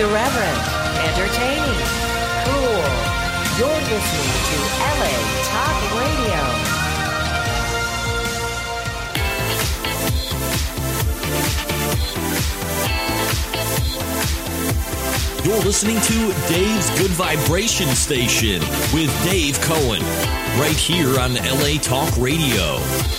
Irreverent, entertaining, cool. You're listening to LA Talk Radio. You're listening to Dave's Good Vibration Station with Dave Cohen, right here on LA Talk Radio.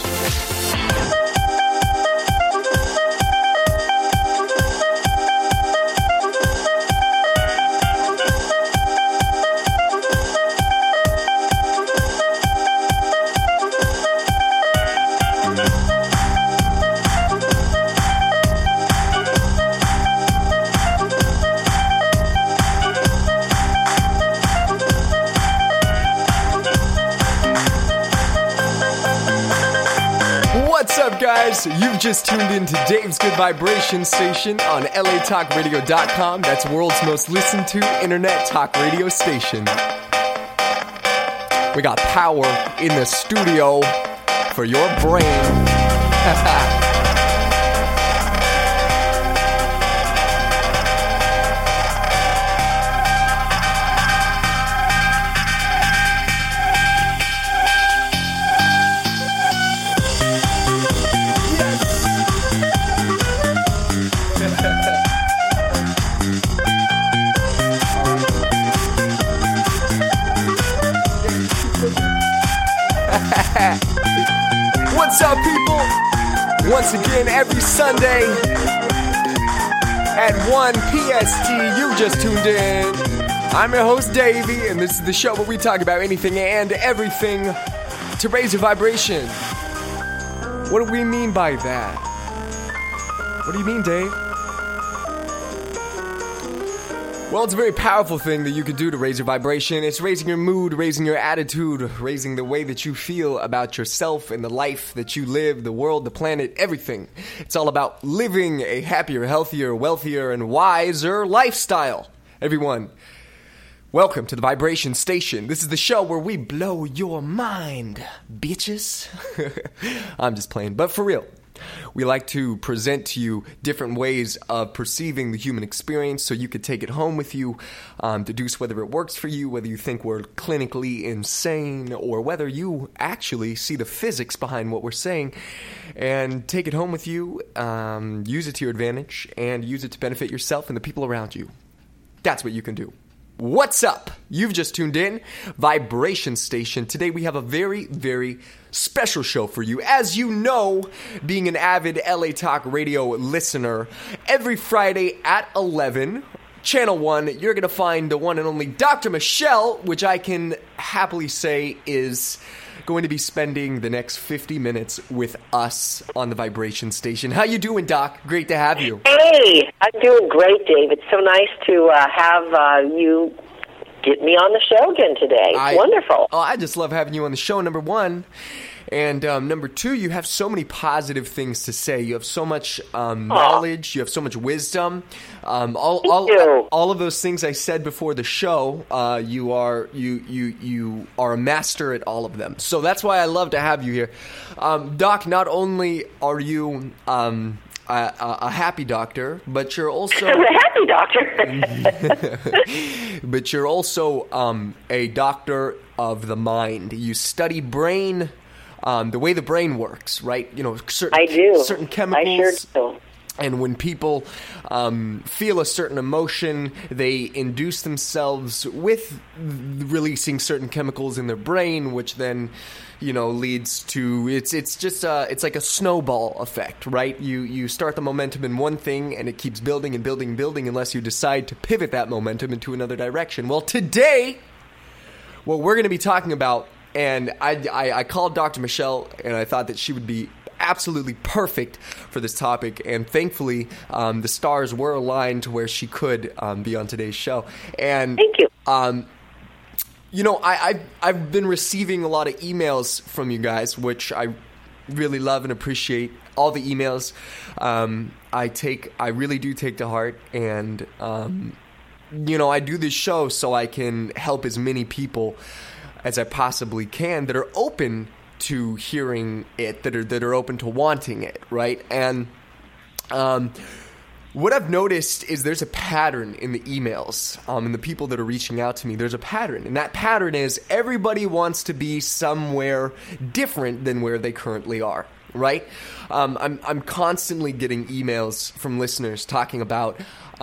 You've just tuned into Dave's Good Vibration Station on LATalkRadio.com. That's the world's most listened to internet talk radio station. We got power in the studio for your brain. What's up, people? Once again, every Sunday at 1 PST, you just tuned in. I'm your host, Davey, and this is the show where we talk about anything and everything to raise your vibration. What do we mean by that? What do you mean, Dave? Well, it's a very powerful thing that you can do to raise your vibration. It's raising your mood, raising your attitude, raising the way that you feel about yourself and the life that you live, the world, the planet, everything. It's all about living a happier, healthier, wealthier, and wiser lifestyle. Everyone, welcome to the Vibration Station. This is the show where we blow your mind, bitches. I'm just playing, but for real. We like to present to you different ways of perceiving the human experience so you could take it home with you, deduce whether it works for you, whether you think we're clinically insane, or whether you actually see the physics behind what we're saying, and take it home with you, use it to your advantage, and use it to benefit yourself and the people around you. That's what you can do. What's up? You've just tuned in, Vibration Station. Today we have a very, very special show for you. As you know, being an avid LA Talk Radio listener, every Friday at 11, Channel 1, you're going to find the one and only Dr. Michelle, which I can happily say is going to be spending the next 50 minutes with us on the Vibration Station. How you doing, Doc? Great to have you. Hey, I'm doing great, Dave. It's so nice to have you get me on the show again today. It's wonderful. Oh, I just love having you on the show, number one. And number two, you have so many positive things to say. You have so much knowledge. You have so much wisdom. All of those things I said before the show. You are a master at all of them. So that's why I love to have you here, Doc. Not only are you a happy doctor, but you're also I'm a happy doctor. but you're also a doctor of the mind. You study brain. The way the brain works, right? You know, certain chemicals. I sure do. And when people feel a certain emotion, they induce themselves with releasing certain chemicals in their brain, which then, you know, leads to it's like a snowball effect, right? You start the momentum in one thing, and it keeps building and building and building unless you decide to pivot that momentum into another direction. Well, today, what we're going to be talking about. And I called Dr. Michelle, and I thought that she would be absolutely perfect for this topic. And thankfully, the stars were aligned to where she could be on today's show. And thank you. You know, I've been receiving a lot of emails from you guys, which I really love and appreciate. All the emails I really do take to heart, and you know, I do this show so I can help as many people as I possibly can that are open to hearing it, that are open to wanting it, right? And what I've noticed is there's a pattern in the emails, and the people that are reaching out to me, there's a pattern. And that pattern is everybody wants to be somewhere different than where they currently are, right? I'm constantly getting emails from listeners talking about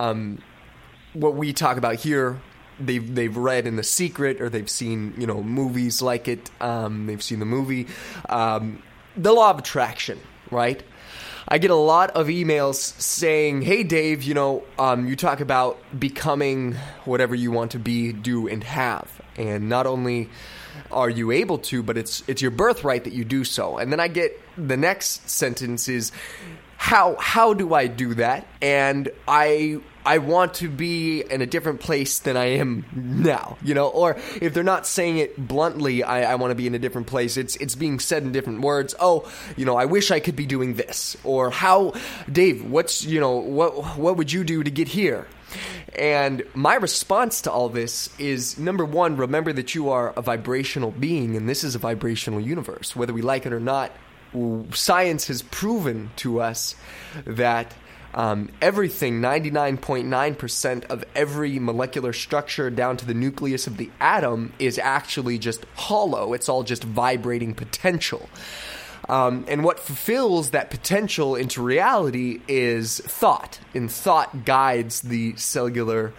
what we talk about here. They've read in The Secret, or they've seen, movies like it. They've seen the movie, The Law of Attraction, right? I get a lot of emails saying, hey, Dave, you talk about becoming whatever you want to be, do, and have. And not only are you able to, but it's your birthright that you do so. And then I get the next sentence is, how do I do that? And I want to be in a different place than I am now, or if they're not saying it bluntly, I want to be in a different place. It's being said in different words. Oh, I wish I could be doing this, or how, Dave, what would you do to get here? And my response to all this is, number one, remember that you are a vibrational being, and this is a vibrational universe. Whether we like it or not, science has proven to us that everything, 99.9% of every molecular structure down to the nucleus of the atom is actually just hollow. It's all just vibrating potential. And what fulfills that potential into reality is thought. And thought guides the cellular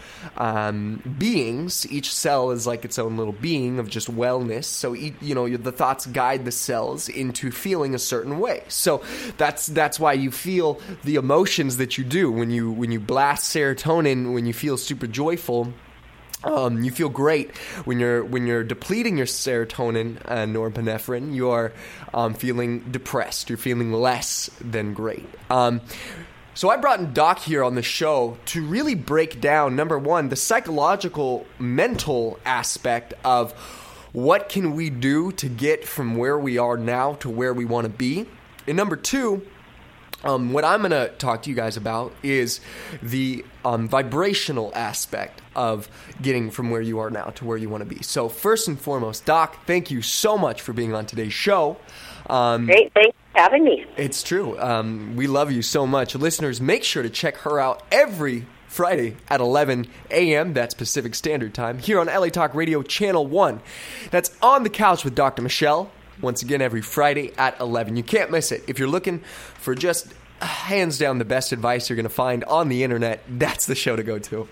beings. Each cell is like its own little being of just wellness. So, the thoughts guide the cells into feeling a certain way. So that's why you feel the emotions that you do. When you blast serotonin, when you feel super joyful, you feel great. When you're depleting your serotonin and norepinephrine, you're feeling depressed. You're feeling less than great. So I brought in Doc here on the show to really break down, number one, the psychological, mental aspect of what can we do to get from where we are now to where we want to be. And number two, what I'm going to talk to you guys about is the vibrational aspect of getting from where you are now to where you want to be. So first and foremost, Doc, thank you so much for being on today's show. Great, thanks for having me. It's true. We love you so much. Listeners, make sure to check her out every Friday at 11 a.m. That's Pacific Standard Time here on LA Talk Radio Channel 1. That's On the Couch with Dr. Michelle. Once again, every Friday at 11. You can't miss it. If you're looking for just hands down the best advice you're going to find on the internet, that's the show to go to.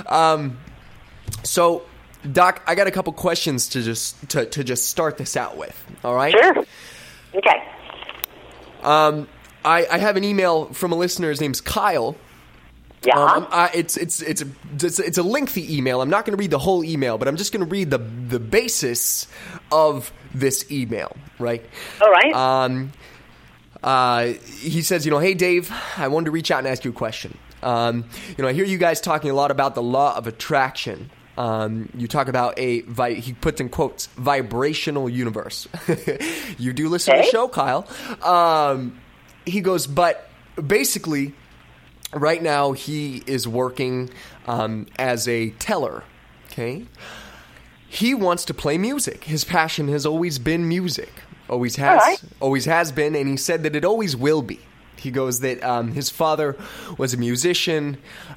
So, Doc, I got a couple questions to just start this out with. All right? Sure. Okay. I have an email from a listener. His name's Kyle. Yeah. It's a lengthy email. I'm not going to read the whole email, but I'm just going to read the basis of this email, right? All right. He says, hey, Dave, I wanted to reach out and ask you a question. I hear you guys talking a lot about the law of attraction. You talk about he puts in quotes, vibrational universe. You do listen to the show, Kyle. He goes, but basically, right now he is working as a teller, okay? He wants to play music. His passion has always been music. Always has been, and he said that it always will be. He goes that his father was a musician,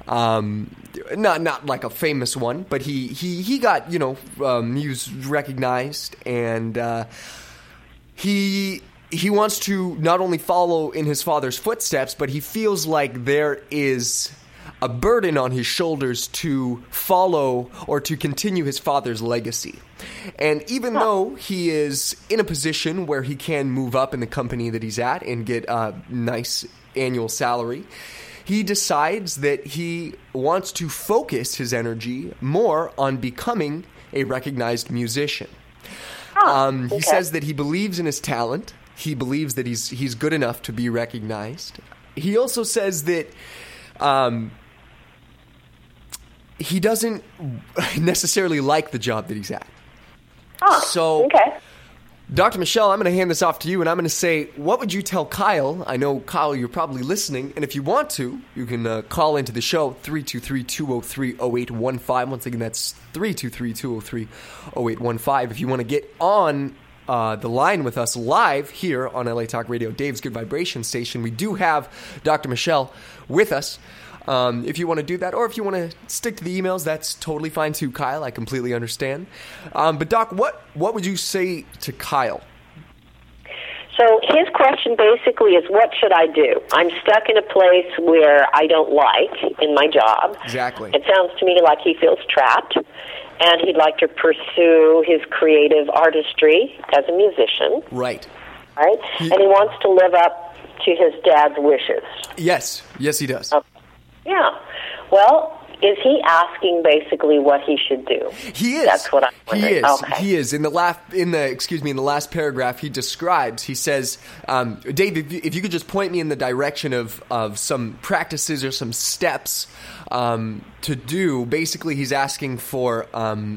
not like a famous one, but he got recognized, and he wants to not only follow in his father's footsteps, but he feels like there is a burden on his shoulders to follow or to continue his father's legacy. And even though he is in a position where he can move up in the company that he's at and get a nice annual salary, he decides that he wants to focus his energy more on becoming a recognized musician. He says that he believes in his talent. He believes that he's good enough to be recognized. He also says that he doesn't necessarily like the job that he's at. So, Dr. Michelle, I'm going to hand this off to you, and I'm going to say, what would you tell Kyle? I know, Kyle, you're probably listening, and if you want to, you can call into the show, 323-203-0815. Once again, that's 323-203-0815. If you want to get on the line with us live here on LA Talk Radio, Dave's Good Vibration Station, we do have Dr. Michelle with us. if you want to do that. Or if you want to stick to the emails, that's totally fine too, Kyle. I completely understand. But Doc, what would you say to Kyle? So his question basically is, what should I do? I'm stuck in a place where I don't like in my job. Exactly. It sounds to me like he feels trapped, and he'd like to pursue his creative artistry as a musician. Right. Right? And he wants to live up to his dad's wishes. Yes. Yes, he does. Okay. Yeah. Well, is he asking basically what he should do? He is. That's what I'm wondering. He is. Okay. He is. In the last paragraph, he describes. He says, "Dave, if you could just point me in the direction of some practices or some steps to do." Basically, he's asking for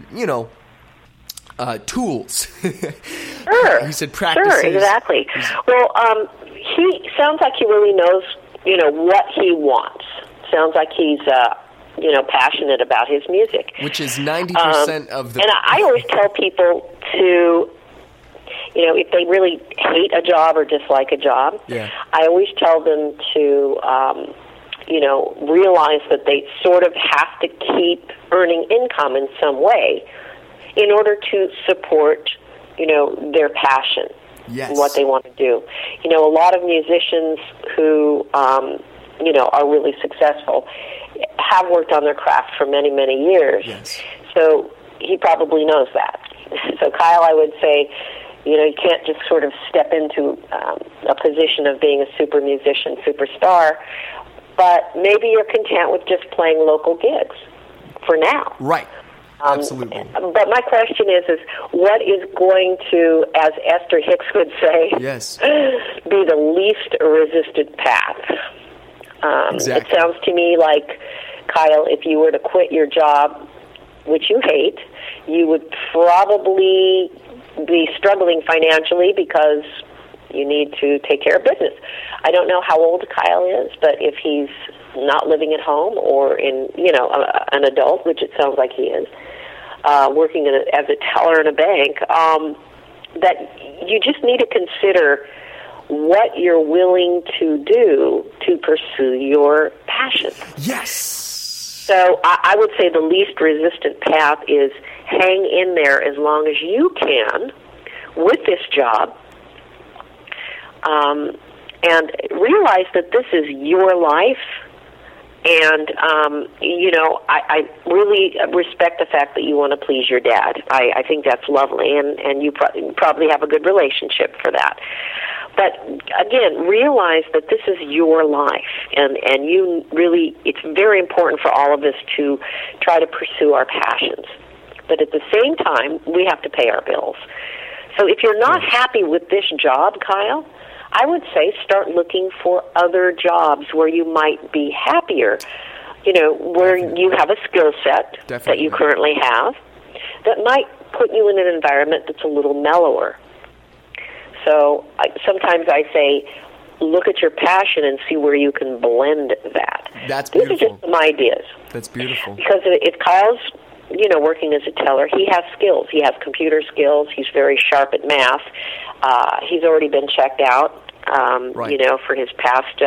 tools. Sure. He said practices. Sure. Exactly. Well, he sounds like he really knows, what he wants. Sounds like he's passionate about his music. Which is 90% of the... And I always tell people to, if they really hate a job or dislike a job, I always tell them to, realize that they sort of have to keep earning income in some way in order to support, their passion. Yes. What they want to do. A lot of musicians who, are really successful have worked on their craft for many, many years. Yes. So he probably knows that. So Kyle, I would say, you can't just sort of step into a position of being a super musician, superstar, but maybe you're content with just playing local gigs for now. Right. Absolutely. But my question is what is going to, as Esther Hicks would say, yes, be the least resisted path? Exactly. It sounds to me like, Kyle, if you were to quit your job, which you hate, you would probably be struggling financially because you need to take care of business. I don't know how old Kyle is, but if he's not living at home or in, an adult, which it sounds like he is, working as a teller in a bank, that you just need to consider what you're willing to do to pursue your passion. Yes. So I would say the least resistant path is hang in there as long as you can with this job, and realize that this is your life. And, I really respect the fact that you want to please your dad. I think that's lovely, and you probably have a good relationship for that. But, again, realize that this is your life, and you really, it's very important for all of us to try to pursue our passions. But at the same time, we have to pay our bills. So if you're not happy with this job, Kyle, I would say start looking for other jobs where you might be happier, where you have a skill set that you currently have that might put you in an environment that's a little mellower. So sometimes I say, look at your passion and see where you can blend that. That's beautiful. These are just some ideas. That's beautiful. Because if Kyle's, working as a teller, he has skills. He has computer skills. He's very sharp at math. He's already been checked out, for his past,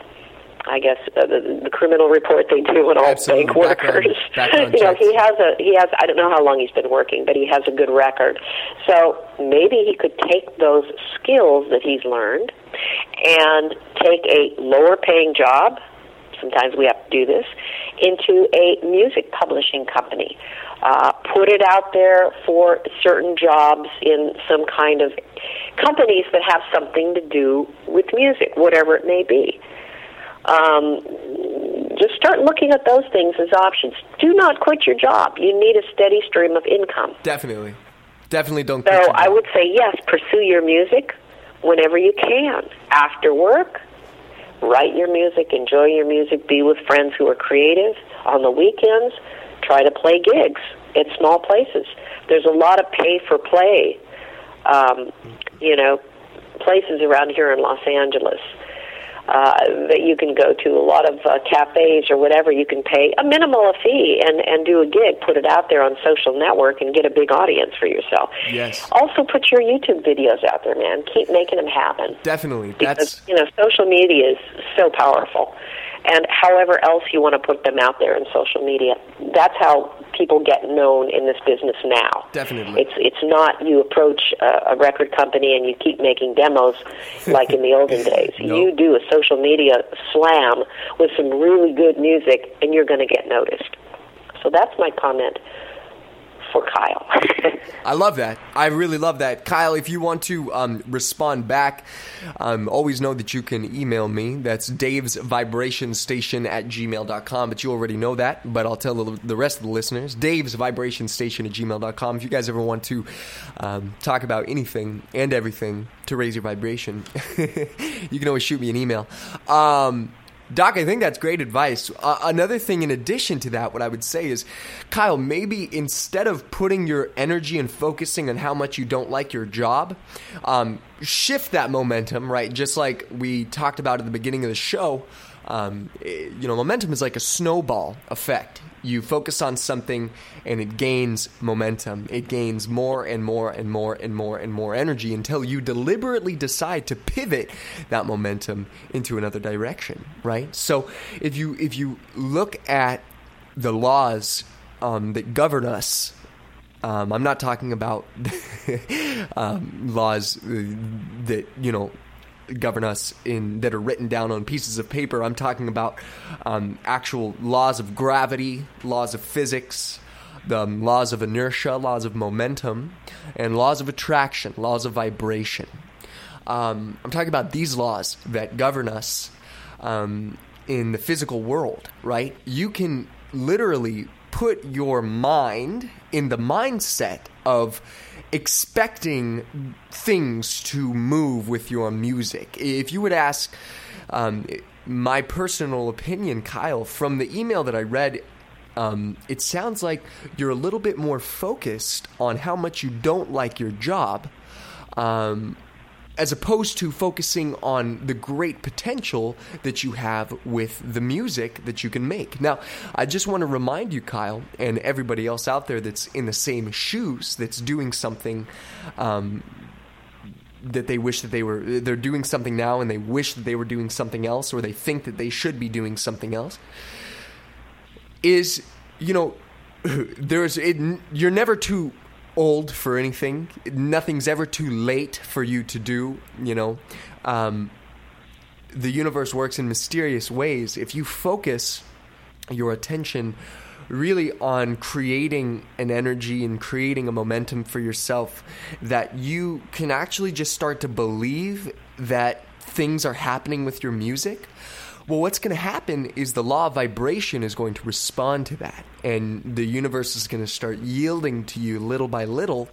the criminal report they do on all bank workers. Background he has. I don't know how long he's been working, but he has a good record. So maybe he could take those skills that he's learned and take a lower paying job. Sometimes we have to do this, into a music publishing company. Put it out there for certain jobs in some kind of companies that have something to do with music, whatever it may be. Just start looking at those things as options. Do not quit your job. You need a steady stream of income. Definitely don't quit So your job. I would say, yes, pursue your music whenever you can. After work, write your music, enjoy your music, be with friends who are creative. On the weekends, try to play gigs at small places. There's a lot of pay-for-play, places around here in Los Angeles that you can go to. A lot of cafes or whatever, you can pay a minimal fee and do a gig, put it out there on social network and get a big audience for yourself. Yes. Also put your YouTube videos out there, man. Keep making them happen. Definitely. Because, social media is so powerful. and however else you want to put them out there in social media. That's how people get known in this business now. Definitely. It's not you approach a record company and you keep making demos like in the olden days. No. You do a social media slam with some really good music, and you're going to get noticed. So that's my comment for Kyle. I love that. I really love that. Kyle, if you want to respond back, always know that you can email me. That's davesvibrationstation@gmail.com, but you already know that, but I'll tell the rest of the listeners. davesvibrationstation@gmail.com. If you guys ever want to talk about anything and everything to raise your vibration, you can always shoot me an email. Doc, I think that's great advice. Another thing in addition to that, what I would say is, Kyle, maybe instead of putting your energy and focusing on how much you don't like your job, shift that momentum, right? Just like we talked about at the beginning of the show, momentum is like a snowball effect. You focus on something and it gains momentum. It gains more and more and more and more and more energy until you deliberately decide to pivot that momentum into another direction, right? So if you look at the laws that govern us, I'm not talking about laws that, govern us that are written down on pieces of paper. I'm talking about actual laws of gravity, laws of physics, the laws of inertia, laws of momentum, and laws of attraction, laws of vibration. I'm talking about these laws that govern us in the physical world, right? You can literally put your mind in the mindset of expecting things to move with your music. If you would ask my personal opinion, Kyle, from the email that I read, it sounds like you're a little bit more focused on how much you don't like your job, as opposed to focusing on the great potential that you have with the music that you can make. Now, I just want to remind you, Kyle, and everybody else out there that's in the same shoes, that's doing something that they wish that they're doing something now and they wish that they were doing something else, or they think that they should be doing something else, is, you're never too old for anything. Nothing's ever too late for you to do. The universe works in mysterious ways. If you focus your attention really on creating an energy and creating a momentum for yourself, that you can actually just start to believe that things are happening with your music, well, what's going to happen is the law of vibration is going to respond to that, and the universe is going to start yielding to you little by little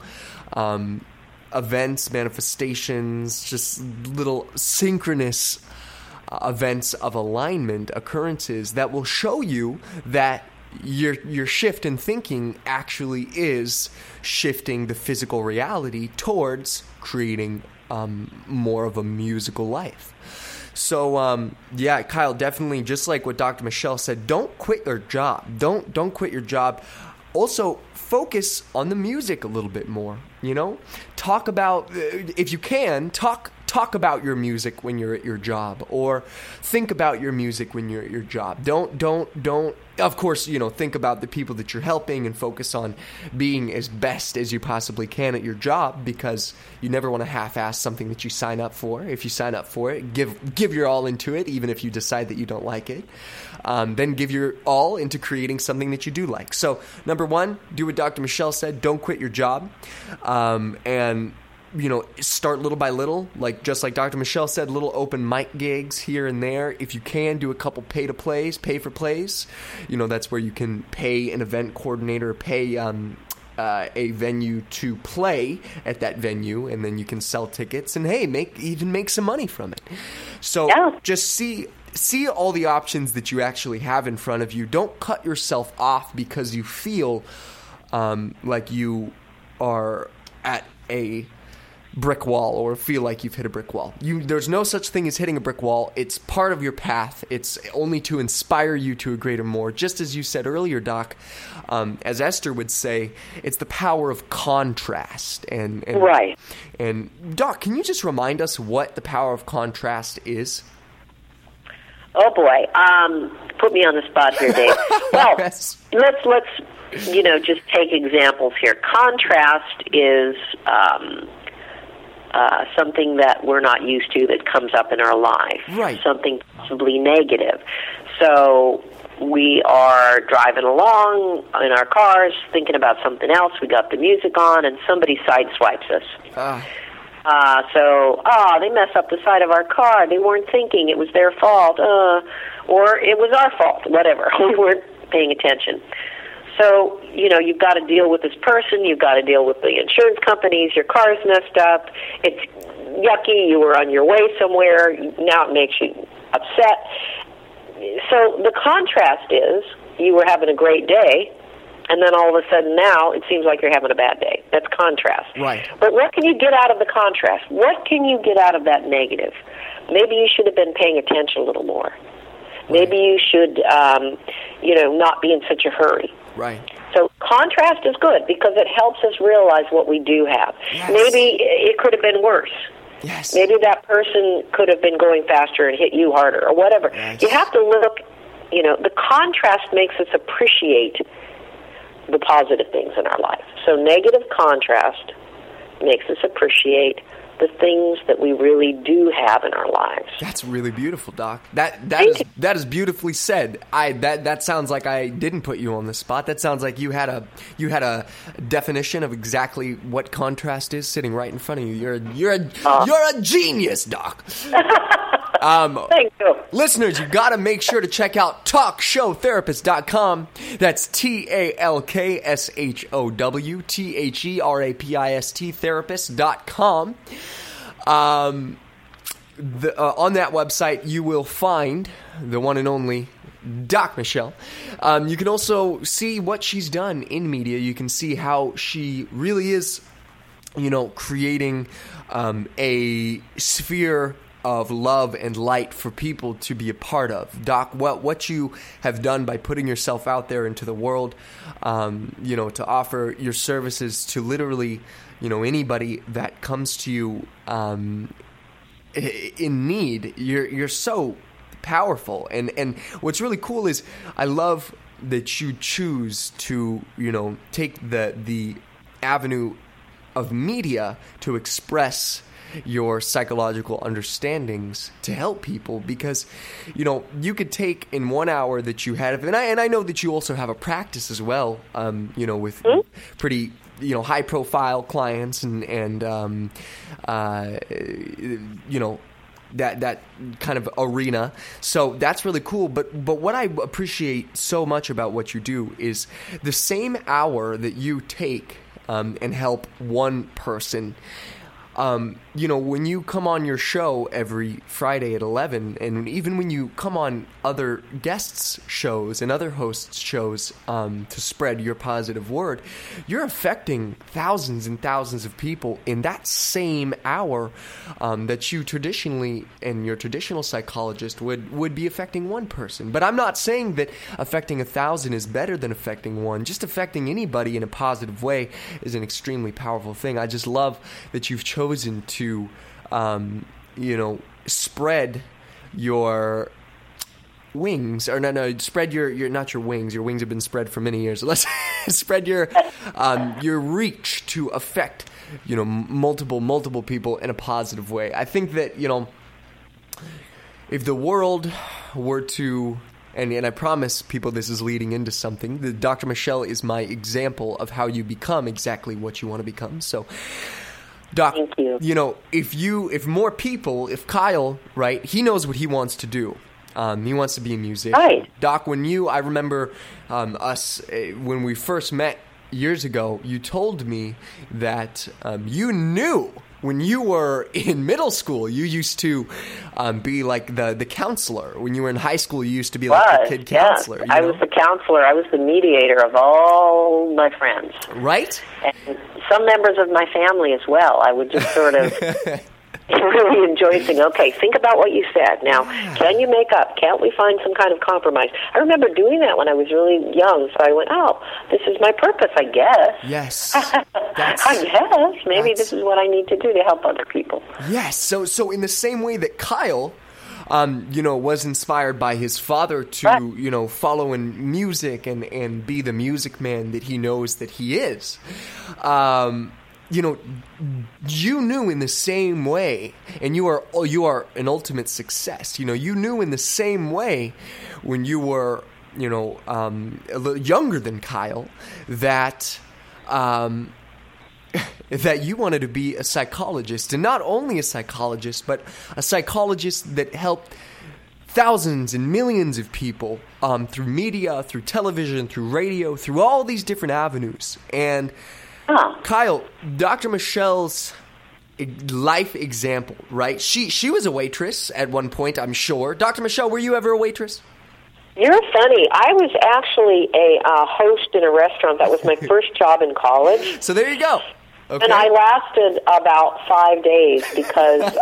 events, manifestations, just little synchronous events of alignment, occurrences that will show you that your shift in thinking actually is shifting the physical reality towards creating more of a musical life. So, Kyle, definitely, just like what Dr. Michelle said, don't quit your job. Don't quit your job. Also, focus on the music a little bit more, Talk about, if you can, talk about your music when you're at your job, or think about your music when you're at your job. Don't, of course, think about the people that you're helping and focus on being as best as you possibly can at your job, because you never want to half-ass something that you sign up for. If you sign up for it, give your all into it, even if you decide that you don't like it. Then give your all into creating something that you do like. So, number one, do what Dr. Michelle said. Don't quit your job. And start little by little, just like Dr. Michelle said, little open mic gigs here and there. If you can, do a couple pay for plays. That's where you can pay an event coordinator, pay a venue to play at that venue, and then you can sell tickets and make some money from it. So just see all the options that you actually have in front of you. Don't cut yourself off because you feel like you are at a brick wall, or feel like you've hit a brick wall. There's no such thing as hitting a brick wall. It's part of your path. It's only to inspire you to a greater more. Just as you said earlier, Doc, as Esther would say, it's the power of contrast. And right. And Doc, can you just remind us what the power of contrast is? Oh boy, put me on the spot here, Dave. Well, Yes. let's just take examples here. Contrast is something that we're not used to that comes up in our life. Right. Something possibly negative. So we are driving along in our cars, thinking about something else. We got the music on, and somebody sideswipes us. They mess up the side of our car. They weren't thinking. It was their fault. Or it was our fault. Whatever. We weren't paying attention. So, you've got to deal with this person. You've got to deal with the insurance companies. Your car's messed up. It's yucky. You were on your way somewhere. Now it makes you upset. So the contrast is you were having a great day, and then all of a sudden now it seems like you're having a bad day. That's contrast. Right. But what can you get out of the contrast? What can you get out of that negative? Maybe you should have been paying attention a little more. Maybe you should, not be in such a hurry. Right. So contrast is good because it helps us realize what we do have. Yes. Maybe it could have been worse. Yes. Maybe that person could have been going faster and hit you harder or whatever. Yes. You have to look, the contrast makes us appreciate the positive things in our life. So negative contrast makes us appreciate the things that we really do have in our lives. That's really beautiful, Doc. That is beautifully said. That sounds like I didn't put you on the spot. That sounds like you had a definition of exactly what contrast is sitting right in front of you. You're a genius, Doc. Thank you. Listeners, you got to make sure to check out TalkShowTherapist.com. That's TalkShowTherapist therapist.com. On that website, you will find the one and only Doc Michelle. You can also see what she's done in media. You can see how she really is, creating a sphere of love and light for people to be a part of. Doc, what you have done by putting yourself out there into the world, to offer your services to literally, anybody that comes to you in need, you're so powerful. And what's really cool is I love that you choose to, take the avenue of media to express your psychological understandings to help people, because you could take in 1 hour that you had, and I know that you also have a practice as well, with pretty high profile clients and that kind of arena. So that's really cool. But what I appreciate so much about what you do is the same hour that you take and help one person. When you come on your show every Friday at 11, and even when you come on other guests' shows and other hosts' shows to spread your positive word, you're affecting thousands and thousands of people in that same hour that you traditionally, and your traditional psychologist would be affecting one person. But I'm not saying that affecting 1,000 is better than affecting one. Just affecting anybody in a positive way is an extremely powerful thing. I just love that you've chosen to spread your wings, or spread your not your wings. Your wings have been spread for many years. Let's spread your reach to affect multiple people in a positive way. I think that if the world were to, and I promise people this is leading into something, Dr. Michelle is my example of how you become exactly what you want to become. So, Doc, thank you. If Kyle, right, he knows what he wants to do. He wants to be a musician. Right. Doc, I remember us, when we first met years ago, you told me that you knew when you were in middle school, you used to be like the counselor. When you were in high school, you used to be like the kid counselor. I was the counselor. I was the mediator of all my friends. Right? And some members of my family as well. I would just sort of really enjoy saying, okay, think about what you said. Now, can you make up? Can't we find some kind of compromise? I remember doing that when I was really young, so I went, oh, this is my purpose, I guess. Yes. I guess. Maybe this is what I need to do to help other people. Yes. So in the same way that Kyle was inspired by his father to, follow in music and be the music man that he knows that he is. You knew in the same way, and you are an ultimate success. You knew in the same way when you were, a little younger than Kyle, that that you wanted to be a psychologist, and not only a psychologist, but a psychologist that helped thousands and millions of people through media, through television, through radio, through all these different avenues. And Kyle, Dr. Michelle's life example, right? She was a waitress at one point, I'm sure. Dr. Michelle, were you ever a waitress? You're funny. I was actually a host in a restaurant. That was my first job in college. So there you go. Okay. And I lasted about 5 days because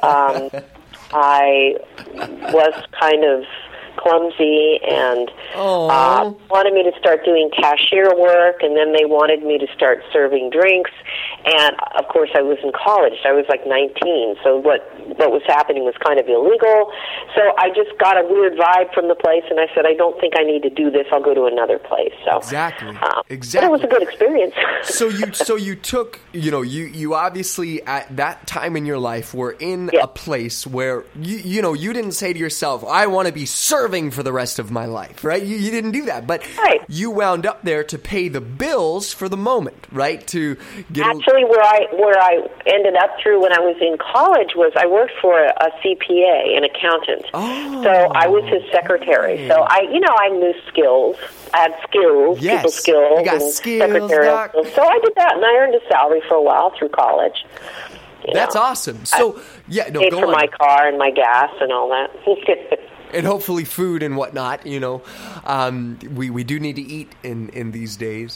I was kind of clumsy and wanted me to start doing cashier work, and then they wanted me to start serving drinks. And, of course, I was in college. I was like 19, so what was happening was kind of illegal. So I just got a weird vibe from the place, and I said, I don't think I need to do this. I'll go to another place. So Exactly. But it was a good experience. So you took, you obviously at that time in your life were in a place where, you didn't say to yourself, I want to be serving for the rest of my life, right? You didn't do that, but you wound up there to pay the bills for the moment, right? To get Actually, where I ended up through when I was in college was I worked for a CPA, an accountant. So I was his secretary. So I knew skills. I had skills, people skills, you got and skills, secretarial skills. So I did that, and I earned a salary for a while through college. That's awesome. So paid for my car and my gas and all that. And hopefully food and whatnot, we do need to eat in these days.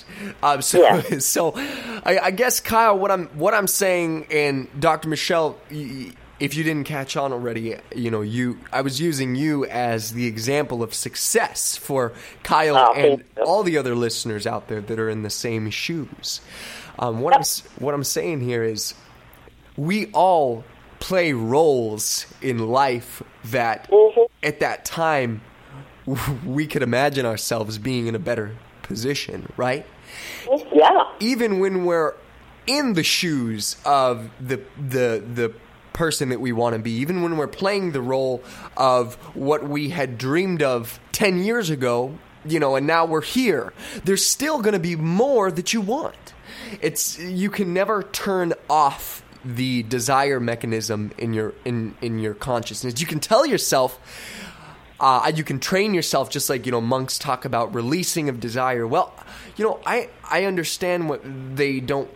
So I guess, Kyle, what I'm saying, and Dr. Michelle, if you didn't catch on already, I was using you as the example of success for Kyle and all the other listeners out there that are in the same shoes. What I'm saying here is, we all play roles in life that at that time we could imagine ourselves being in a better position, right? Yeah. Even when we're in the shoes of the person that we want to be, even when we're playing the role of what we had dreamed of 10 years ago, and now we're here, there's still going to be more that you want. You can never turn off the desire mechanism in your consciousness. You can tell yourself, you can train yourself, just like monks talk about releasing of desire. Well, I understand what they don't.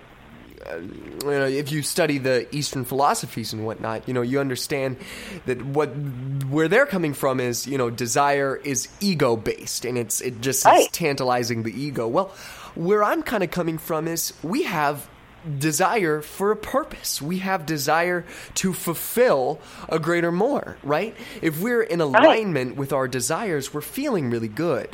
If you study the Eastern philosophies and whatnot, you understand that where they're coming from is, desire is ego based, and it just is tantalizing the ego. Well, where I'm kind of coming from is, we have desire for a purpose. We have desire to fulfill a greater more, right? If we're in alignment with our desires, we're feeling really good,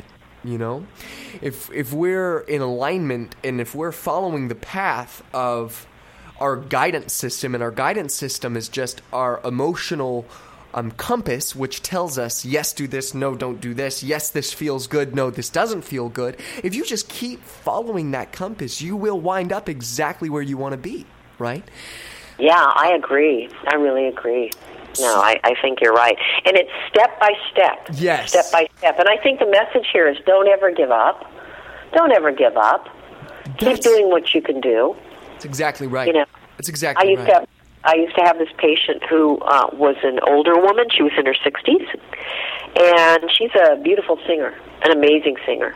If we're in alignment, and if we're following the path of our guidance system, and our guidance system is just our emotional compass, which tells us, yes, do this, no, don't do this, yes, this feels good, no, this doesn't feel good. If you just keep following that compass, you will wind up exactly where you want to be, right? Yeah, I agree. I really agree. No, I think you're right. And it's step by step. Yes. Step by step. And I think the message here is, don't ever give up. Don't ever give up. Keep doing what you can do. That's exactly right. That's exactly right. I used to have this patient who was an older woman. She was in her 60s, and she's a beautiful singer, an amazing singer.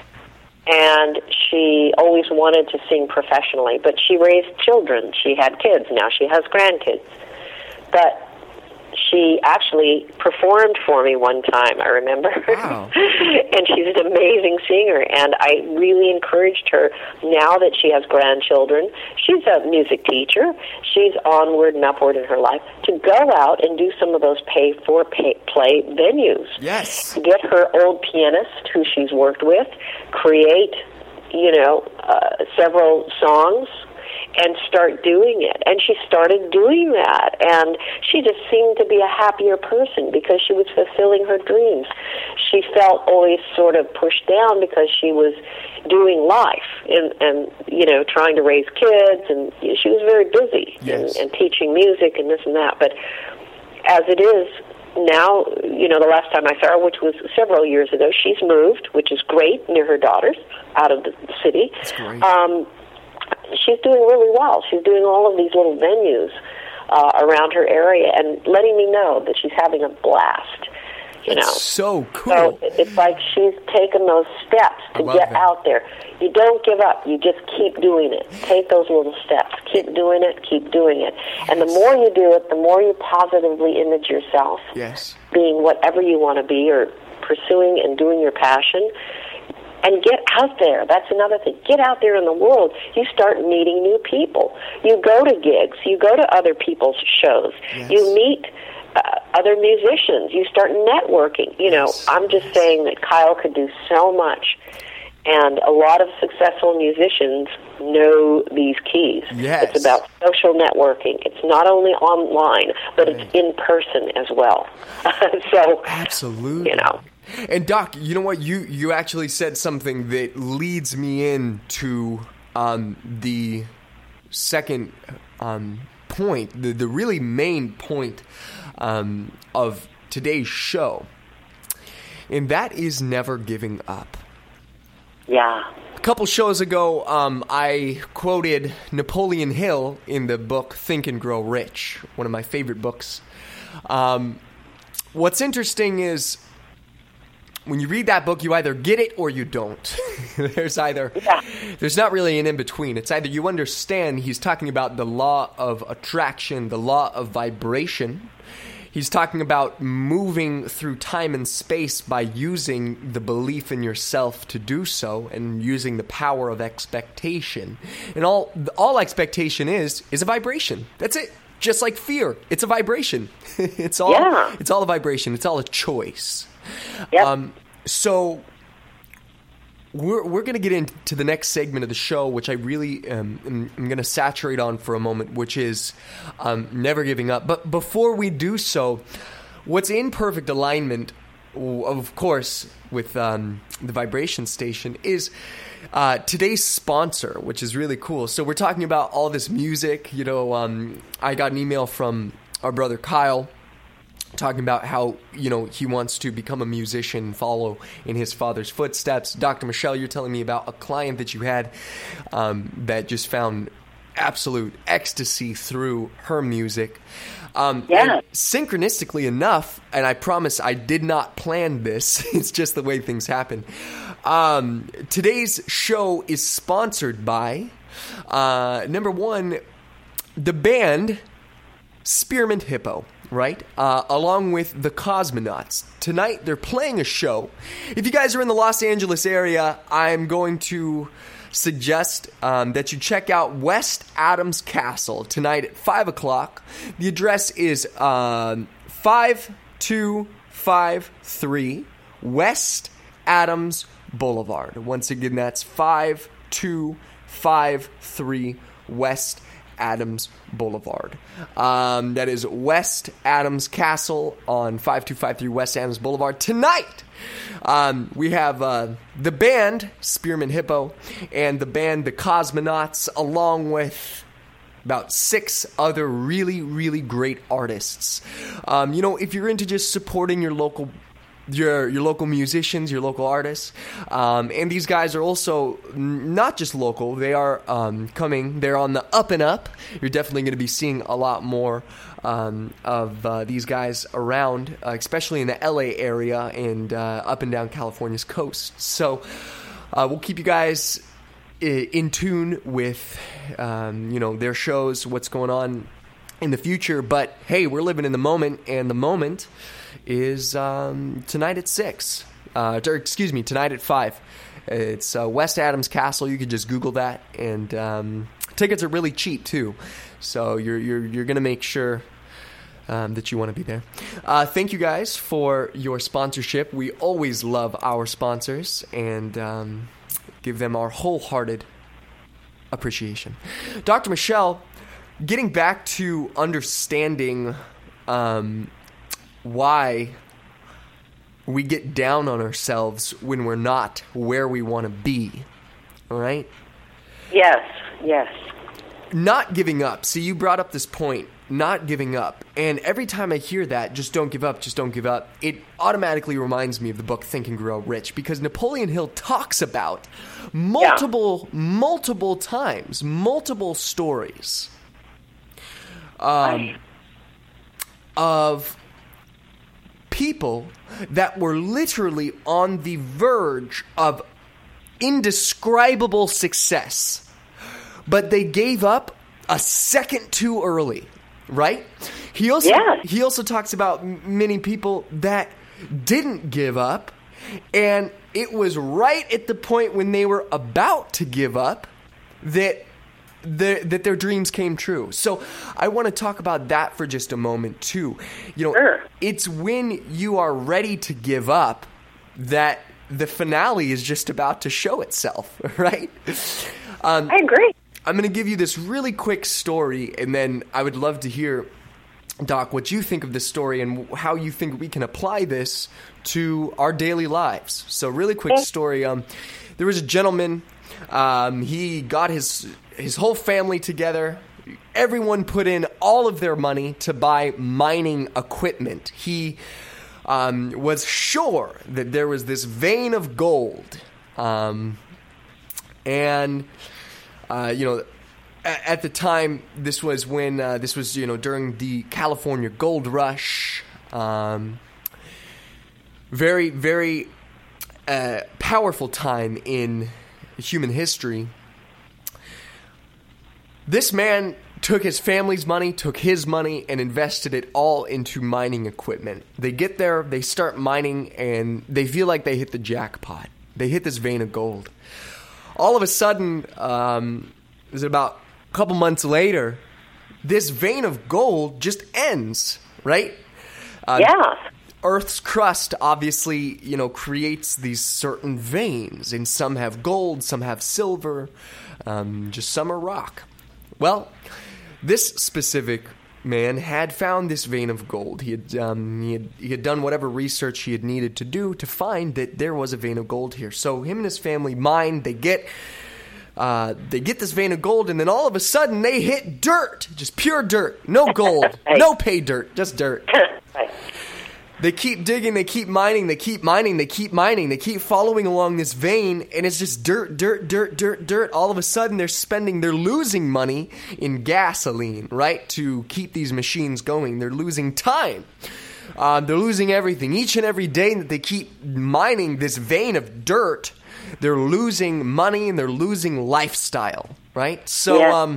And she always wanted to sing professionally, but she raised children. She had kids. Now she has grandkids. But she actually performed for me one time, I remember. Wow. And she's an amazing singer, and I really encouraged her, now that she has grandchildren, she's a music teacher, she's onward and upward in her life, to go out and do some of those pay-for-play venues. Yes. Get her old pianist, who she's worked with, create, several songs, and start doing it. And she started doing that, and she just seemed to be a happier person because she was fulfilling her dreams. She felt always sort of pushed down because she was doing life and you know, trying to raise kids, and she was very busy. Yes. and teaching music and this and that. But as it is now, you know, the last time I saw her, which was several years ago, she's moved, which is great, near her daughters, out of the city. That's great. She's doing really well. She's doing all of these little venues around her area and letting me know that she's having a blast. You know, so cool. So it's like she's taken those steps to get out there. You don't give up. You just keep doing it. Take those little steps. Keep doing it. Keep doing it. Yes. And the more you do it, the more you positively image yourself. Yes. Being whatever you want to be, or pursuing and doing your passion. And get out there. That's another thing. Get out there in the world. You start meeting new people. You go to gigs. You go to other people's shows. Yes. You meet other musicians. You start networking. You know, I'm just saying that Kyle could do so much. And a lot of successful musicians know these keys. Yes. It's about social networking. It's not only online, but it's in person as well. So, absolutely. You know. And Doc, you know what? You actually said something that leads me into the second point, the really main point of today's show, and that is never giving up. Yeah. A couple shows ago, I quoted Napoleon Hill in the book Think and Grow Rich, one of my favorite books. What's interesting is, when you read that book, you either get it or you don't. There's not really an in-between. It's either you understand he's talking about the law of attraction, the law of vibration. He's talking about moving through time and space by using the belief in yourself to do so, and using the power of expectation. And all expectation is a vibration. That's it. Just like fear, it's a vibration. It's all a vibration. It's all a choice. Yep. So we're going to get into the next segment of the show, which I really am going to saturate on for a moment, which is never giving up. But before we do so, what's in perfect alignment, of course, with the vibration station is today's sponsor, which is really cool. So we're talking about all this music. You know, I got an email from our brother Kyle, talking about how, you know, he wants to become a musician, follow in his father's footsteps. Dr. Michelle, you're telling me about a client that you had that just found absolute ecstasy through her music. And synchronistically enough, and I promise I did not plan this, it's just the way things happen. Today's show is sponsored by, number one, the band Spearmint Hippo. Right? Along with the Cosmonauts. Tonight, they're playing a show. If you guys are in the Los Angeles area, I'm going to suggest that you check out West Adams Castle tonight at 5 o'clock. The address is 5253 West Adams Boulevard. Once again, that's 5253 West Adams Boulevard. That is West Adams Castle on 5253 West Adams Boulevard. Tonight, we have the band Spearmint Hippo and the band the Cosmonauts, along with about 6 other really, really great artists. You know, if you're into just supporting your local musicians, your local artists, and these guys are also not just local, they are they're on the up and up. You're definitely going to be seeing a lot more of these guys around, especially in the LA area and up and down California's coast. So we'll keep you guys in tune with their shows, what's going on in the future. But hey, we're living in the moment, and the moment is tonight at 6. Tonight at 5. It's West Adams Castle. You could just Google that, and tickets are really cheap too. So you're gonna make sure that you want to be there. Thank you guys for your sponsorship. We always love our sponsors and give them our wholehearted appreciation. Dr. Michelle, getting back to understanding why we get down on ourselves when we're not where we want to be, all right? Yes. Not giving up. See, you brought up this point, not giving up. And every time I hear that, just don't give up, it automatically reminds me of the book Think and Grow Rich, because Napoleon Hill talks about multiple times, multiple stories of people that were literally on the verge of indescribable success, but they gave up a second too early, right? He also talks about many people that didn't give up, and it was right at the point when they were about to give up that their dreams came true. So I want to talk about that for just a moment too. Sure. It's when you are ready to give up that the finale is just about to show itself, right? I agree. I'm going to give you this really quick story, and then I would love to hear, Doc, what you think of this story and how you think we can apply this to our daily lives. So really quick story. There was a gentleman. He got his whole family together. Everyone put in all of their money to buy mining equipment. He was sure that there was this vein of gold. At the time, this was when during the California Gold Rush. Very, very powerful time in human history. This man took his family's money, took his money, and invested it all into mining equipment. They get there, they start mining, and they feel like they hit the jackpot. They hit this vein of gold. All of a sudden, it was about a couple months later, this vein of gold just ends, right? Earth's crust obviously, creates these certain veins, and some have gold, some have silver, just some are rock. Well, this specific man had found this vein of gold. He had done whatever research he had needed to do to find that there was a vein of gold here. So him and his family mine. They get this vein of gold, and then all of a sudden they hit dirt, just pure dirt, no gold, no pay dirt, just dirt. They keep digging, they keep mining, they keep following along this vein, and it's just dirt. All of a sudden, they're losing money in gasoline, right, to keep these machines going. They're losing time. They're losing everything. Each and every day that they keep mining this vein of dirt, they're losing money and they're losing lifestyle, right? So,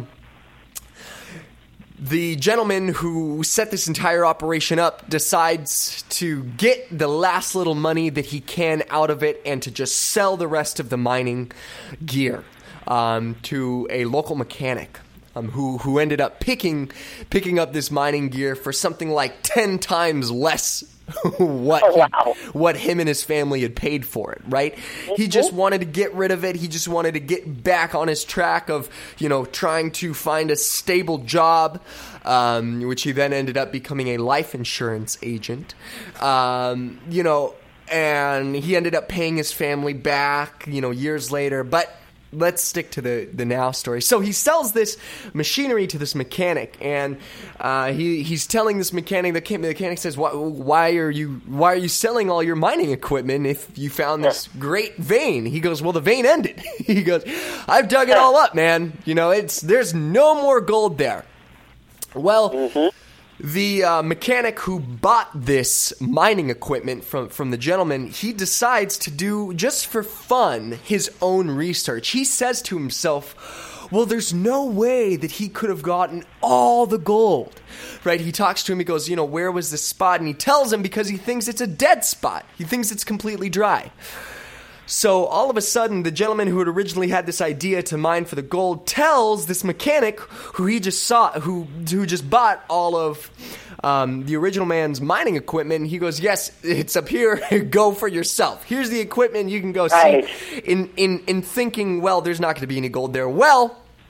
the gentleman who set this entire operation up decides to get the last little money that he can out of it and to just sell the rest of the mining gear to a local mechanic who ended up picking up this mining gear for something like 10 times less what him and his family had paid for it, right? He just wanted to get rid of it. He just wanted to get back on his track of, trying to find a stable job, which he then ended up becoming a life insurance agent, and he ended up paying his family back, years later. But let's stick to the now story. So he sells this machinery to this mechanic, and he's telling this mechanic. The mechanic says, "Why are you selling all your mining equipment if you found this great vein?" He goes, "Well, the vein ended." He goes, "I've dug it all up, man. There's no more gold there." Well. The mechanic who bought this mining equipment from the gentleman, he decides to do, just for fun, his own research. He says to himself, well, there's no way that he could have gotten all the gold, right? He talks to him, he goes, where was this spot? And he tells him because he thinks it's a dead spot. He thinks it's completely dry. So all of a sudden, the gentleman who had originally had this idea to mine for the gold tells this mechanic who he just saw, who just bought all of the original man's mining equipment. He goes, "Yes, it's up here. Go for yourself. Here's the equipment. You can go see." In thinking, well, there's not going to be any gold there. Well,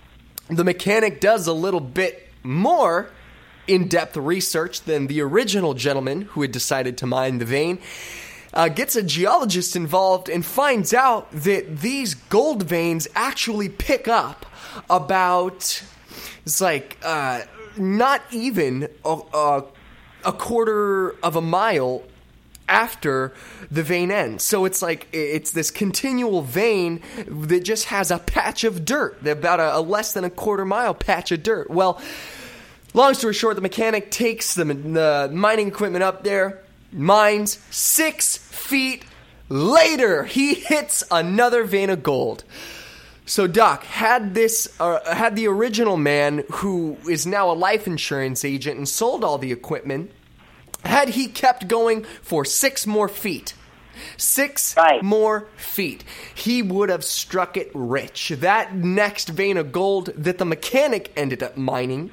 the mechanic does a little bit more in-depth research than the original gentleman who had decided to mine the vein. Gets a geologist involved and finds out that these gold veins actually pick up about, it's like, not even a quarter of a mile after the vein ends. So it's like, it's this continual vein that just has a patch of dirt, about a less than a quarter mile patch of dirt. Well, long story short, the mechanic takes the mining equipment up there, mines. 6 feet later, he hits another vein of gold. So, Doc, had the original man, who is now a life insurance agent and sold all the equipment, had he kept going for 6 more feet, 6 more feet, he would have struck it rich. That next vein of gold that the mechanic ended up mining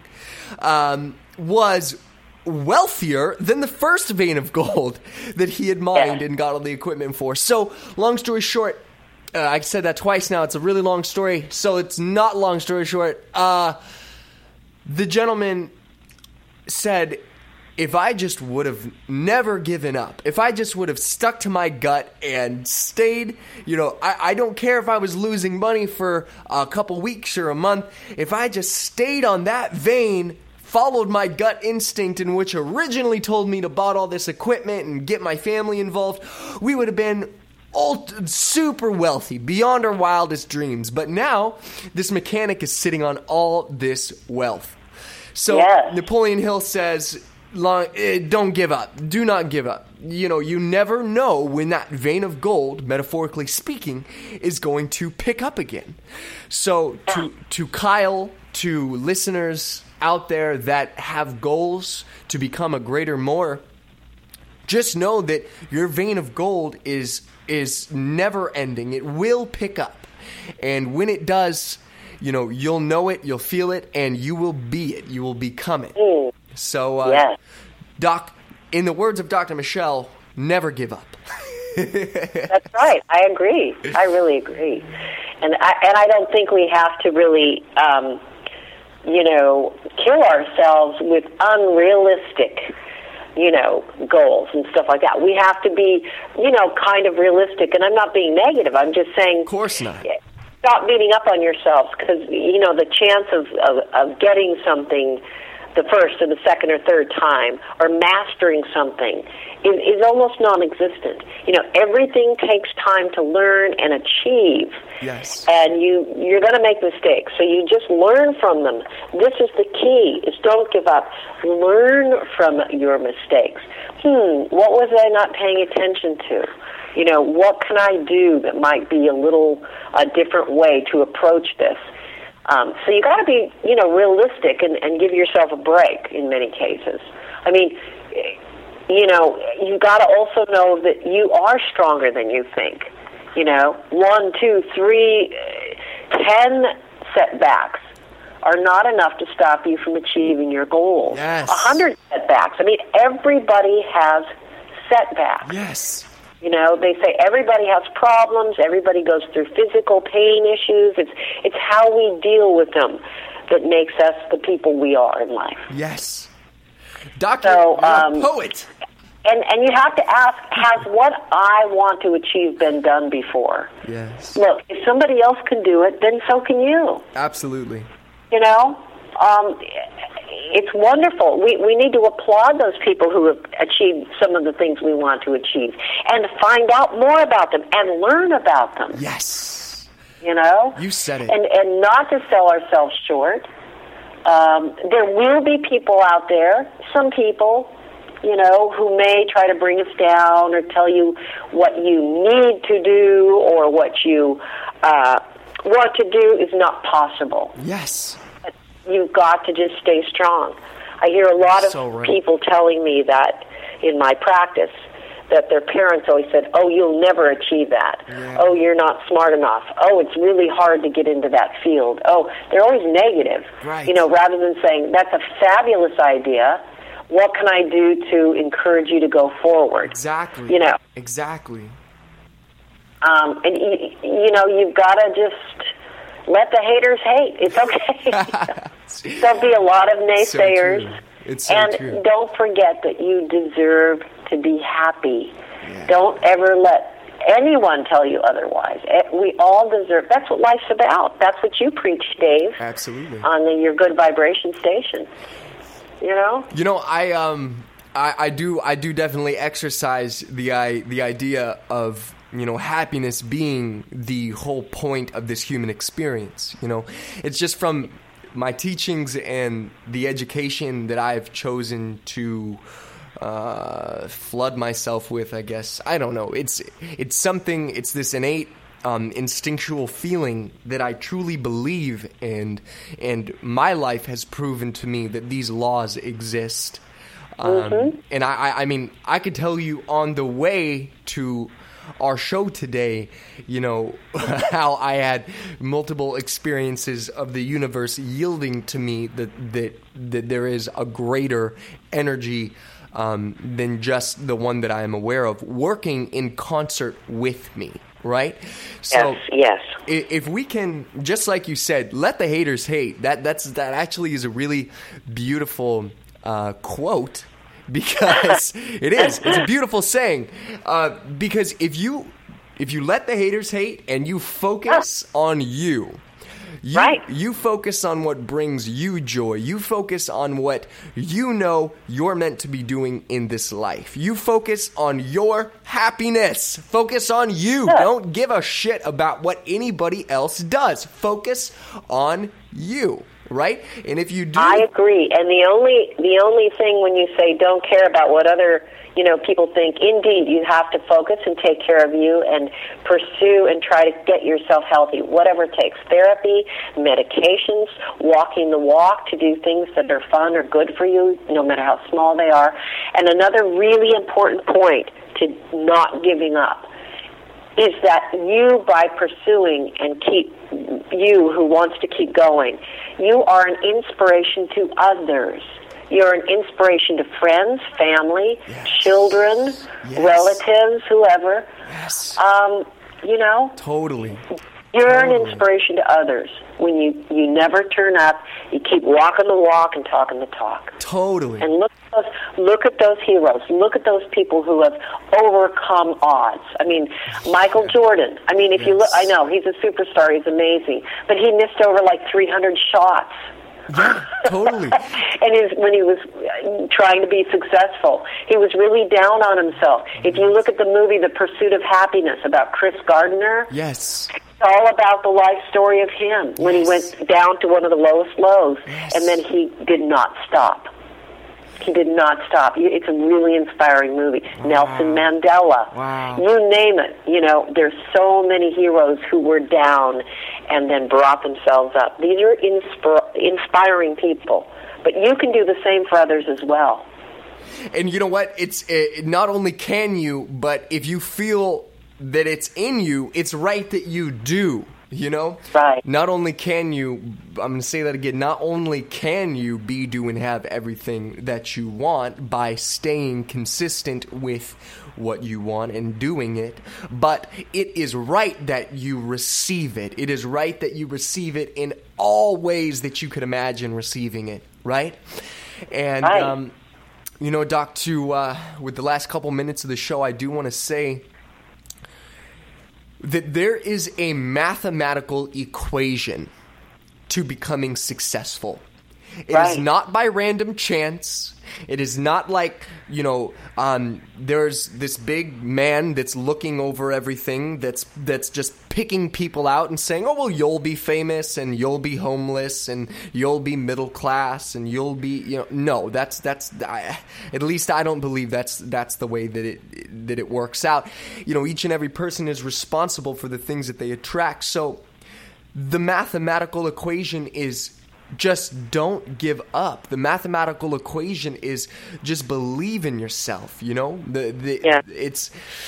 was wealthier than the first vein of gold that he had mined and got all the equipment for. So, long story short, I said that twice now. It's a really long story, so it's not long story short. The gentleman said, if I just would have never given up, if I just would have stuck to my gut and stayed, I don't care if I was losing money for a couple weeks or a month, if I just stayed on that vein, followed my gut instinct, in which originally told me to buy all this equipment and get my family involved, we would have been super wealthy, beyond our wildest dreams. But now, this mechanic is sitting on all this wealth. So Napoleon Hill says, don't give up. Do not give up. You never know when that vein of gold, metaphorically speaking, is going to pick up again. So to Kyle, to listeners out there that have goals to become a greater more, just know that your vein of gold is never ending. It will pick up. And when it does, you'll know it, you'll feel it, and you will be it. You will become it. So, Doc, in the words of Dr. Michelle, never give up. That's right. I agree. I really agree. And I don't think we have to really, kill ourselves with unrealistic goals and stuff like that. We have to be, kind of realistic. And I'm not being negative. I'm just saying, of course not. Stop beating up on yourselves, because, the chance of getting something the first or the second or third time, or mastering something, is almost non-existent. Everything takes time to learn and achieve. Yes. And you're going to make mistakes, so you just learn from them. This is the key, is don't give up. Learn from your mistakes. What was I not paying attention to? What can I do that might be a different way to approach this? So you got to be, realistic and give yourself a break in many cases. I mean, you got to also know that you are stronger than you think. 1, 2, 3, 10 setbacks are not enough to stop you from achieving your goals. Yes. 100 setbacks. I mean, everybody has setbacks. Yes. They say everybody has problems, everybody goes through physical pain issues. It's how we deal with them that makes us the people we are in life. Yes. Doctor, you're a poet. And you have to ask, has what I want to achieve been done before? Yes. Look, if somebody else can do it, then so can you. Absolutely. It's wonderful. We need to applaud those people who have achieved some of the things we want to achieve, and find out more about them and learn about them. Yes. You said it. And not to sell ourselves short. There will be people out there, some people, who may try to bring us down or tell you what you need to do or what you want to do is not possible. Yes. You've got to just stay strong. I hear a lot of people telling me that in my practice, that their parents always said, oh, you'll never achieve that. Yeah. Oh, you're not smart enough. Oh, it's really hard to get into that field. Oh, they're always negative. Right. Rather than saying, that's a fabulous idea. What can I do to encourage you to go forward? Exactly. Exactly. And, you've got to just let the haters hate. It's okay. There'll be a lot of naysayers. So it's so and true. Don't forget that you deserve to be happy. Yeah. Don't ever let anyone tell you otherwise. We all deserve. That's what life's about. That's what you preach, Dave. Absolutely. On your Good Vibration station. You know. You know, I do definitely exercise the idea of, you know, happiness being the whole point of this human experience. You know, it's just from my teachings and the education that I've chosen to flood myself with, I guess. I don't know. It's something. It's this innate, instinctual feeling that I truly believe in, and my life has proven to me that these laws exist. And I mean, I could tell you on the way to our show today, you know, how I had multiple experiences of the universe yielding to me that there is a greater energy than just the one that I am aware of, working in concert with me, right? So yes. If we can, just like you said, let the haters hate. That actually is a really beautiful quote, because it's a beautiful saying. Because if you let the haters hate and you focus on you. You focus on what brings you joy. You focus on what you know you're meant to be doing in this life. You focus on your happiness. Focus on you. Yeah. Don't give a shit about what anybody else does. Focus on you, right? And if you do, I agree. And the only thing when you say don't care about what other people think, indeed, you have to focus and take care of you and pursue and try to get yourself healthy, whatever it takes. Therapy, medications, walking the walk to do things that are fun or good for you, no matter how small they are. And another really important point to not giving up is that you, by pursuing and you who wants to keep going, you are an inspiration to others. You're an inspiration to friends, family, children, relatives, whoever. Yes. Totally. You're an inspiration to others when you never turn up. You keep walking the walk and talking the talk. Totally. And look at those heroes. Look at those people who have overcome odds. I mean, Michael Jordan. I mean, if you look, I know he's a superstar. He's amazing, but he missed over like 300 shots. Yeah, totally. And when he was trying to be successful, he was really down on himself. If you look at the movie The Pursuit of Happiness about Chris Gardner, yes, it's all about the life story of him when he went down to one of the lowest lows, and then he did not stop. He did not stop. It's a really inspiring movie. Wow. Nelson Mandela. Wow. You name it. There's so many heroes who were down and then brought themselves up. These are inspiring people. But you can do the same for others as well. And you know what? It's not only can you, but if you feel that it's in you, it's right that you do. Right. Not only can you, I'm going to say that again, not only can you be, do, and have everything that you want by staying consistent with what you want and doing it, but it is right that you receive it. It is right that you receive it in all ways that you could imagine receiving it, right? And, right. Doc, with the last couple minutes of the show, I do want to say that there is a mathematical equation to becoming successful. It is not by random chance. It is not like, there's this big man that's looking over everything, that's just picking people out and saying, oh, well, you'll be famous and you'll be homeless and you'll be middle class and you'll be, no, that's at least I don't believe that's the way that it works out. Each and every person is responsible for the things that they attract. So the mathematical equation is just don't give up. The mathematical equation is just believe in yourself. It's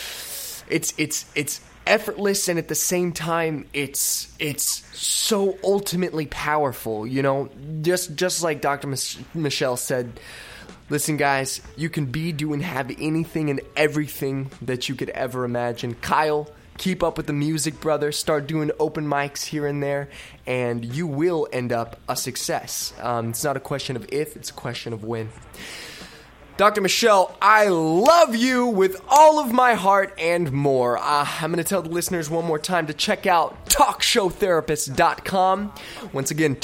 effortless, and at the same time, it's so ultimately powerful. Just like Dr. Michelle said. Listen, guys, you can be, do, and have anything and everything that you could ever imagine. Kyle, Keep up with the music, brother. Start doing open mics here and there, and you will end up a success. It's not a question of if, it's a question of when. Dr. Michelle, I love you with all of my heart and more. I'm going to tell the listeners one more time to check out TalkShowTherapist.com. Once again,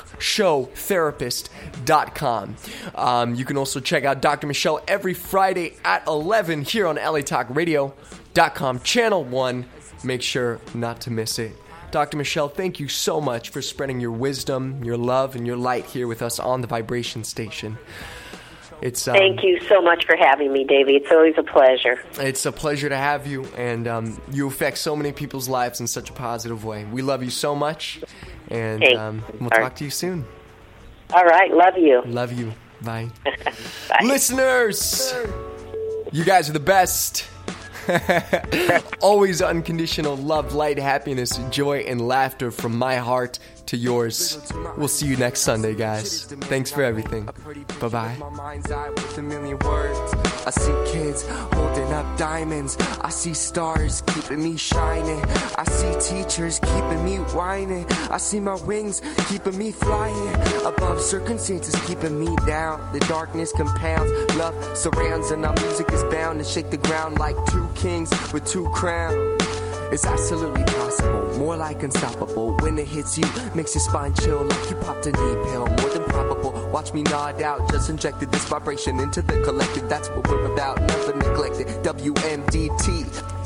TalkShowTherapist.com. You can also check out Dr. Michelle every Friday at 11 here on LATalkRadio.com, Channel 1. Make sure not to miss it. Dr. Michelle, thank you so much for spreading your wisdom, your love, and your light here with us on the Vibration Station. Thank you so much for having me, Davey. It's always a pleasure. It's a pleasure to have you, and you affect so many people's lives in such a positive way. We love you so much, and we'll talk to you soon. All right, love you. Love you. Bye. Bye. Listeners, you guys are the best. Always unconditional love, light, happiness, joy, and laughter from my heart to yours. We'll see you next Sunday, guys. Thanks for everything. Bye-bye. I see kids holding up diamonds. I see stars keeping me shining. I see teachers keeping me whining. I see my wings keeping me flying. Above circumstances keeping me down. The darkness compounds, love surrounds, and our music is bound to shake the ground like two kings with two crowns. It's absolutely possible, more like unstoppable. When it hits you, makes your spine chill like you popped a knee pill. More than probable, watch me nod out. Just injected this vibration into the collective. That's what we're about, never neglected. WMDT.